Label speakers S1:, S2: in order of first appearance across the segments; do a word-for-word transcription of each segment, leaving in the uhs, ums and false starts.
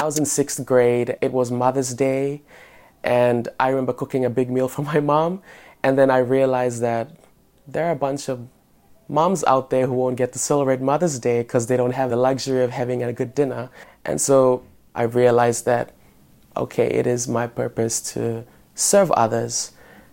S1: I was in sixth grade, it was Mother's Day, and I remember cooking a big meal for my mom, and then I realized that there are a bunch of moms out there who won't get to celebrate Mother's Day because they don't have the luxury of having a good dinner. And so I realized that, okay, it is my purpose to serve others,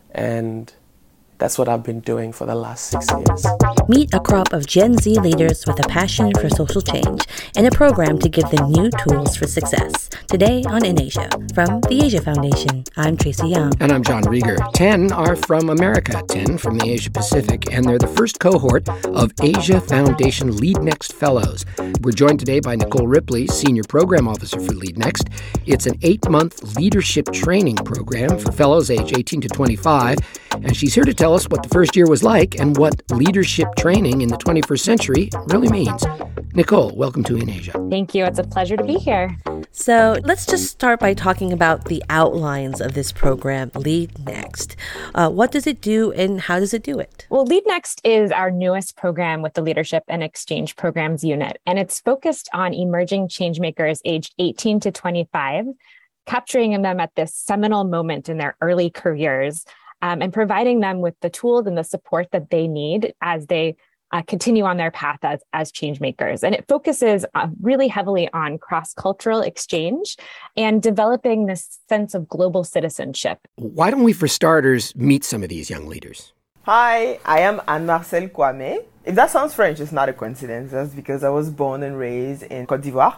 S1: and that's what I've been doing for the last six years.
S2: Meet a crop of Gen Z leaders with a passion for social change and a program to give them new tools for success. Today on In Asia, from the Asia Foundation, I'm Tracy Young.
S3: And I'm John Rieger. Ten are from America, ten from the Asia Pacific, and they're the first cohort of Asia Foundation Lead Next Fellows. We're joined today by Nicole Ripley, Senior Program Officer for Lead Next. It's an eight-month leadership training program for fellows age eighteen to twenty-five, and she's here to tell us what the first year was like and what leadership training in the twenty-first century really means. Nicole, welcome to In Asia.
S4: Thank you. It's a pleasure to be here.
S2: So let's just start by talking about the outlines of this program, Lead Next. Uh, what does it do and how does it do it?
S4: Well, Lead Next is our newest program with the Leadership and Exchange Programs Unit, and it's focused on emerging changemakers aged eighteen to twenty-five, capturing them at this seminal moment in their early careers, um, and providing them with the tools and the support that they need as they Uh, continue on their path as, as change makers. And it focuses uh, really heavily on cross-cultural exchange and developing this sense of global citizenship.
S3: Why don't we, for starters, meet some of these young leaders?
S5: Hi, I am Anne-Marcel Kwame. If that sounds French, it's not a coincidence. That's because I was born and raised in Côte d'Ivoire.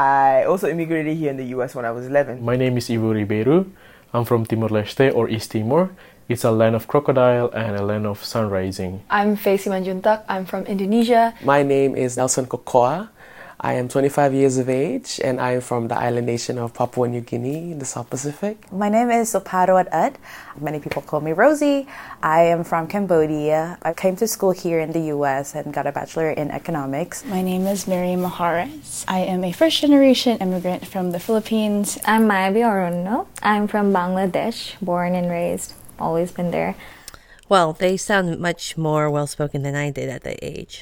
S5: I also immigrated here in the U S when I was eleven.
S6: My name is Ivo Ribeiro. I'm from Timor-Leste, or East Timor. It's a land of crocodile and a land of sun rising.
S7: I'm Faye Simanjuntak. I'm from Indonesia.
S1: My name is Nelson Kokoa. I am twenty-five years of age, and I am from the island nation of Papua New Guinea in the South Pacific.
S8: My name is Soparoat Ud. Many people call me Rosie. I am from Cambodia. I came to school here in the U S and got a bachelor in economics.
S9: My name is Mary Mahares. I am a first-generation immigrant from the Philippines.
S10: I'm Mayabi Orono. I'm from Bangladesh, born and raised. Always been there.
S2: Well, they sound much more well-spoken than I did at that age.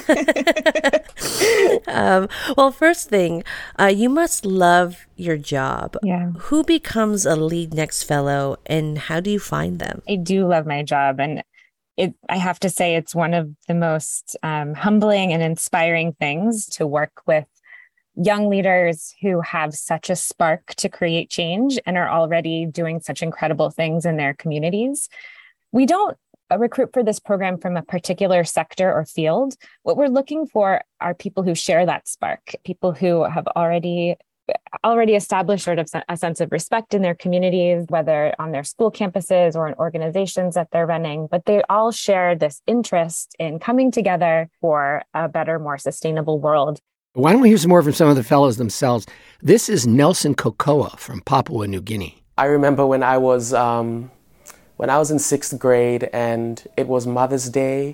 S2: um, well, first thing, uh, you must love your job.
S4: Yeah.
S2: Who becomes a Lead Next Fellow and how do you find them?
S4: I do love my job, and it, I have to say it's one of the most um, humbling and inspiring things to work with young leaders who have such a spark to create change and are already doing such incredible things in their communities. We don't recruit for this program from a particular sector or field. What we're looking for are people who share that spark, people who have already already established sort of a sense of respect in their communities, whether on their school campuses or in organizations that they're running, but they all share this interest in coming together for a better, more sustainable world.
S3: Why don't we hear some more from some of the fellows themselves? This is Nelson Kokoa from Papua New Guinea.
S1: I remember when I was um, when I was in sixth grade, and it was Mother's Day,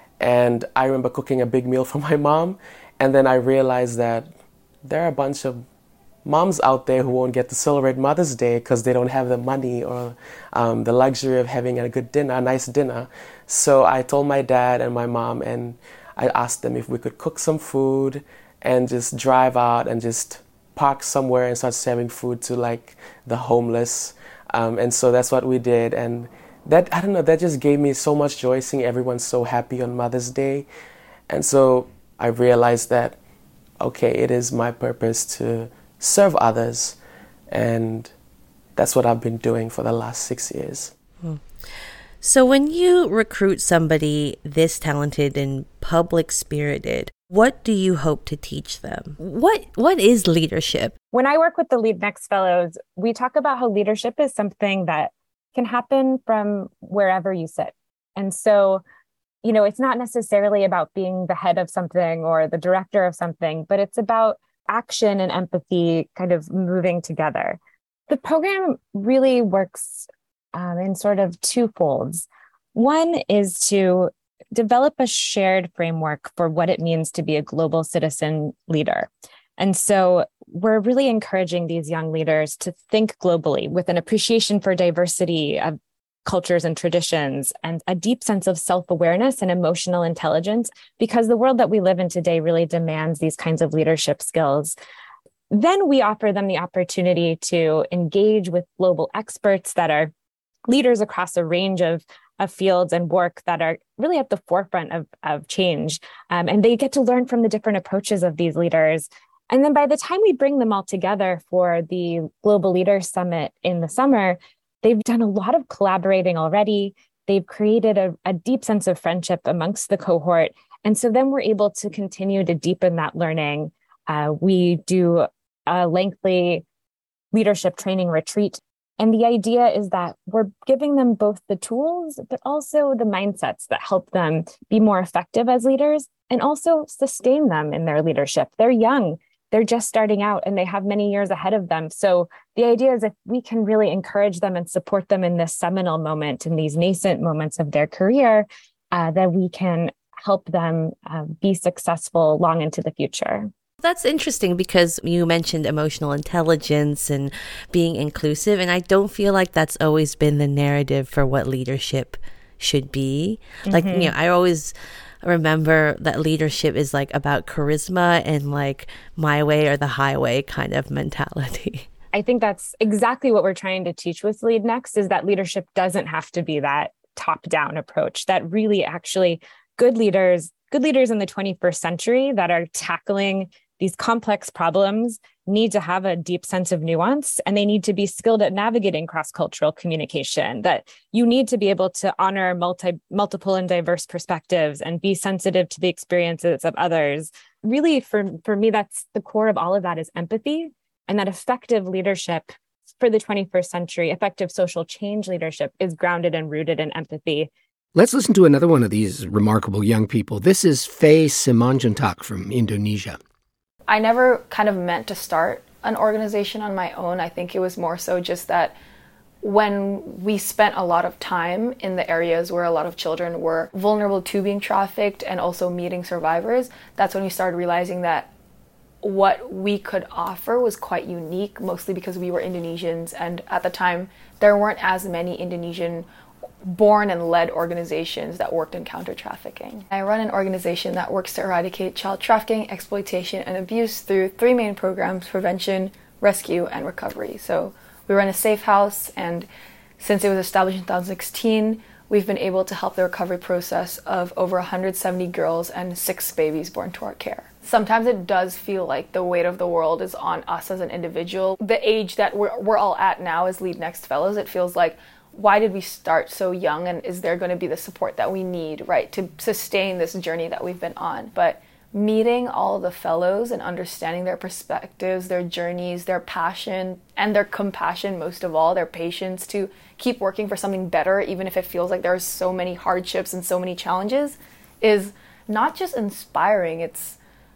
S1: and I remember cooking a big meal for my mom, and then I realized that there are a bunch of moms out there who won't get to celebrate Mother's Day because they don't have the money or um, the luxury of having a good dinner, a nice dinner. So I told my dad and my mom, and I asked them if we could cook some food and just drive out and just park somewhere and start serving food to like the homeless. Um, and so that's what we did. And that, I don't know, that just gave me so much joy seeing everyone so happy on Mother's Day. And so I realized that, okay, it is my purpose to serve others. And that's what I've been doing for the last six years.
S2: Hmm. So when you recruit somebody this talented and public-spirited, what do you hope to teach them? What What is leadership?
S4: When I work with the Lead Next Fellows, we talk about how leadership is something that can happen from wherever you sit. And so, you know, it's not necessarily about being the head of something or the director of something, but it's about action and empathy kind of moving together. The program really works um, in sort of two folds. One is to develop a shared framework for what it means to be a global citizen leader. And so we're really encouraging these young leaders to think globally with an appreciation for diversity of cultures and traditions and a deep sense of self-awareness and emotional intelligence, because the world that we live in today really demands these kinds of leadership skills. Then we offer them the opportunity to engage with global experts that are leaders across a range of, of fields and work that are really at the forefront of, of change. Um, and they get to learn from the different approaches of these leaders. And then by the time we bring them all together for the Global Leaders Summit in the summer, they've done a lot of collaborating already. They've created a, a deep sense of friendship amongst the cohort. And so then we're able to continue to deepen that learning. Uh, we do a lengthy leadership training retreat. And the idea is that we're giving them both the tools, but also the mindsets that help them be more effective as leaders and also sustain them in their leadership. They're young. They're just starting out and they have many years ahead of them. So the idea is if we can really encourage them and support them in this seminal moment, in these nascent moments of their career, uh, that we can help them uh, be successful long into the future.
S2: That's interesting because you mentioned emotional intelligence and being inclusive, and I don't feel like that's always been the narrative for what leadership should be. Mm-hmm. Like, you know, I always remember that leadership is like about charisma and like my way or the highway kind of mentality.
S4: I think that's exactly what we're trying to teach with Lead Next, is that leadership doesn't have to be that top-down approach, that really actually good leaders, good leaders in the twenty-first century that are tackling these complex problems need to have a deep sense of nuance, and they need to be skilled at navigating cross-cultural communication, that you need to be able to honor multi, multiple and diverse perspectives and be sensitive to the experiences of others. Really, for, for me, that's the core of all of that is empathy, and that effective leadership for the twenty-first century, effective social change leadership is grounded and rooted in empathy.
S3: Let's listen to another one of these remarkable young people. This is Faye Simanjuntak from Indonesia.
S7: I never kind of meant to start an organization on my own. I think it was more so just that when we spent a lot of time in the areas where a lot of children were vulnerable to being trafficked and also meeting survivors, that's when we started realizing that what we could offer was quite unique, mostly because we were Indonesians, and at the time there weren't as many Indonesian born and led organizations that worked in counter-trafficking. I run an organization that works to eradicate child trafficking, exploitation, and abuse through three main programs: prevention, rescue, and recovery. So we run a safe house, and since it was established in twenty sixteen, we've been able to help the recovery process of over one hundred seventy girls and six babies born to our care. Sometimes it does feel like the weight of the world is on us as an individual. The age that we're, we're all at now as Lead Next Fellows, it feels like, why did we start so young, and is there going to be the support that we need, right, to sustain this journey that we've been on? But meeting all of the fellows and understanding their perspectives, their journeys, their passion, and their compassion, most of all, their patience to keep working for something better, even if it feels like there's so many hardships and so many challenges, is not just inspiring, it's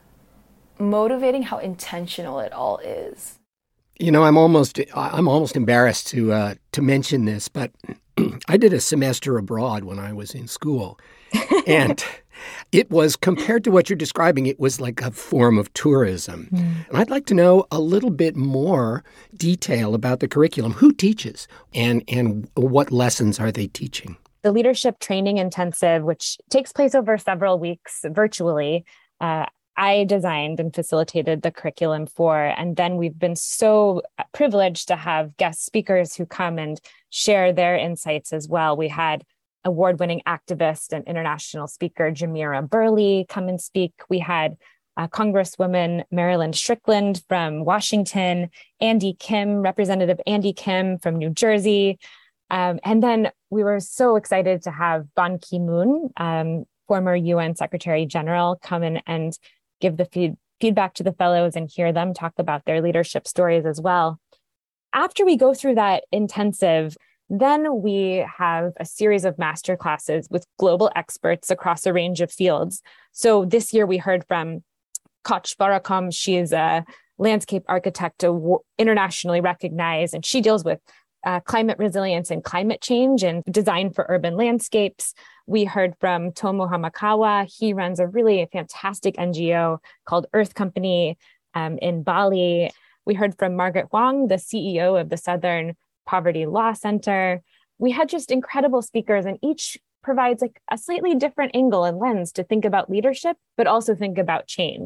S7: motivating how intentional it all is.
S3: You know, I'm almost I'm almost embarrassed to uh, to mention this, but I did a semester abroad when I was in school, and it was, compared to what you're describing, it was like a form of tourism. Mm. And I'd like to know a little bit more detail about the curriculum. Who teaches, and and what lessons are they teaching?
S4: The Leadership Training Intensive, which takes place over several weeks virtually, uh, I designed and facilitated the curriculum for, and then we've been so privileged to have guest speakers who come and share their insights as well. We had award-winning activist and international speaker Jamira Burley come and speak. We had uh, Congresswoman Marilyn Strickland from Washington, Andy Kim, Representative Andy Kim from New Jersey. Um, and then we were so excited to have Ban Ki-moon, um, former U N Secretary General, come in and give the feed, feedback to the fellows and hear them talk about their leadership stories as well. After we go through that intensive, then we have a series of master classes with global experts across a range of fields. So this year we heard from Koch Barakom. She is a landscape architect, internationally recognized, and she deals with uh, climate resilience and climate change and design for urban landscapes. We heard from Tomo Hamakawa. He runs a really fantastic N G O called Earth Company um, in Bali. We heard from Margaret Huang, the C E O of the Southern Poverty Law Center. We had just incredible speakers, and each provides like a slightly different angle and lens to think about leadership, but also think about change.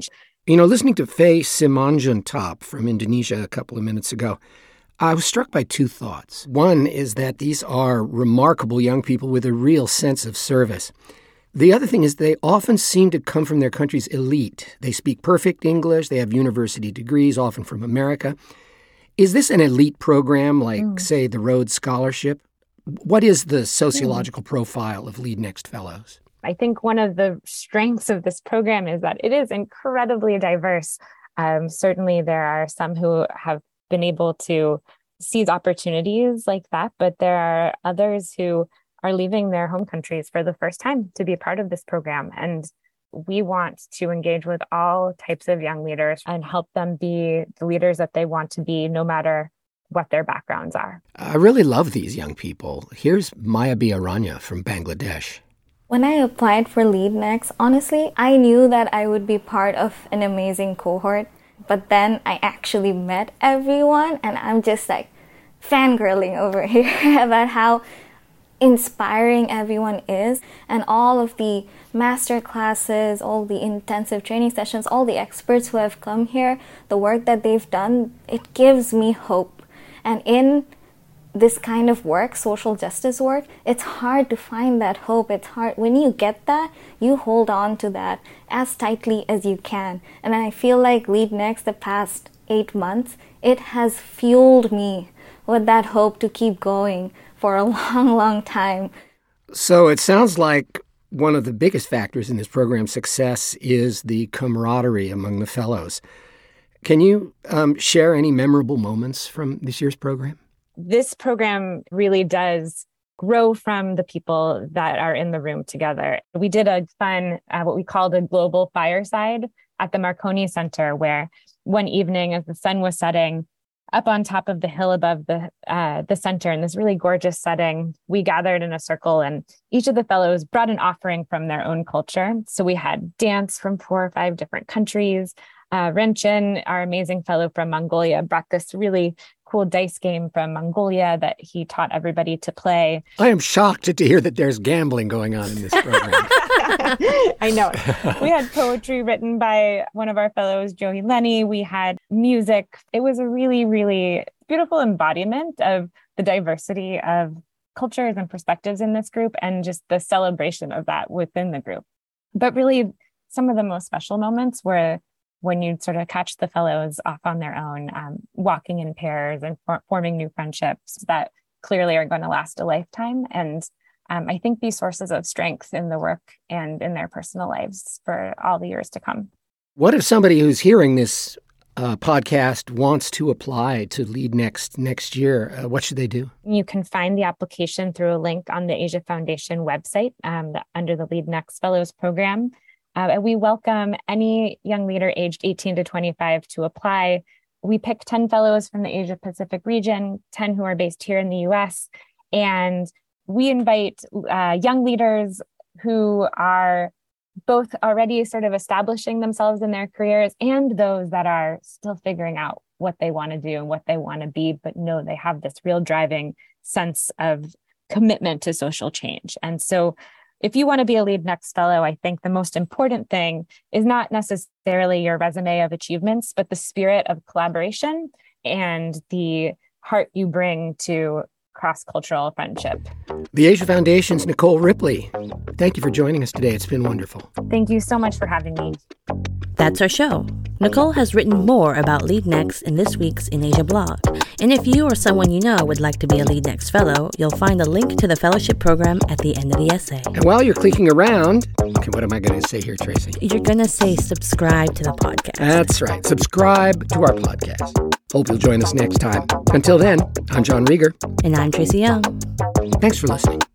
S3: You know, listening to Faye Simanjuntop from Indonesia a couple of minutes ago, I was struck by two thoughts. One is that these are remarkable young people with a real sense of service. The other thing is they often seem to come from their country's elite. They speak perfect English. They have university degrees, often from America. Is this an elite program like, mm. say, the Rhodes Scholarship? What is the sociological mm. profile of Lead Next Fellows?
S4: I think one of the strengths of this program is that it is incredibly diverse. Um, certainly, there are some who have been able to seize opportunities like that, but there are others who are leaving their home countries for the first time to be a part of this program. And we want to engage with all types of young leaders and help them be the leaders that they want to be, no matter what their backgrounds are.
S3: I really love these young people. Here's Maya Biaranya from Bangladesh.
S10: When I applied for Lead Next, honestly, I knew that I would be part of an amazing cohort. But then I actually met everyone, and I'm just like fangirling over here about how inspiring everyone is, and all of the master classes, all the intensive training sessions, all the experts who have come here, the work that they've done, it gives me hope. And in this kind of work, social justice work, it's hard to find that hope. It's hard. When you get that, you hold on to that as tightly as you can. And I feel like Lead Next, the past eight months, it has fueled me with that hope to keep going for a long, long time.
S3: So it sounds like one of the biggest factors in this program's success is the camaraderie among the fellows. Can you um, share any memorable moments from this year's program?
S4: This program really does grow from the people that are in the room together. We did a fun, uh, what we called a global fireside at the Marconi Center, where one evening as the sun was setting, up on top of the hill above the uh, the center in this really gorgeous setting, we gathered in a circle, and each of the fellows brought an offering from their own culture. So we had dance from four or five different countries. Uh, Renchen, our amazing fellow from Mongolia, brought this really cool dice game from Mongolia that he taught everybody to play.
S3: I am shocked to hear that there's gambling going on in this program.
S4: I know. We had poetry written by one of our fellows, Joey Lenny. We had music. It was a really, really beautiful embodiment of the diversity of cultures and perspectives in this group, and just the celebration of that within the group. But really, some of the most special moments were when you sort of catch the fellows off on their own, um, walking in pairs and for- forming new friendships that clearly are going to last a lifetime. And um, I think be sources of strength in the work and in their personal lives for all the years to come.
S3: What if somebody who's hearing this uh, podcast wants to apply to Lead Next next year? Uh, what should they do?
S4: You can find the application through a link on the Asia Foundation website um, under the Lead Next Fellows program. Uh, and we welcome any young leader aged eighteen to twenty-five to apply. We pick ten fellows from the Asia Pacific region, ten who are based here in the U S, and we invite uh, young leaders who are both already sort of establishing themselves in their careers and those that are still figuring out what they want to do and what they want to be, but know they have this real driving sense of commitment to social change. And so if you want to be a Lead Next Fellow, I think the most important thing is not necessarily your resume of achievements, but the spirit of collaboration and the heart you bring to cross-cultural friendship.
S3: The Asia Foundation's Nicole Ripley. Thank you for joining us today. It's been wonderful.
S4: Thank you so much for having me.
S2: That's our show. Nicole has written more about Lead Next in this week's In Asia blog. And if you or someone you know would like to be a Lead Next Fellow, you'll find a link to the fellowship program at the end of the essay.
S3: And while you're clicking around, okay, what am I going to say here, Tracy?
S2: You're going to say subscribe to the podcast.
S3: That's right. Subscribe to our podcast. Hope you'll join us next time. Until then, I'm John Rieger.
S2: And I'm Tracy Young.
S3: Thanks for listening.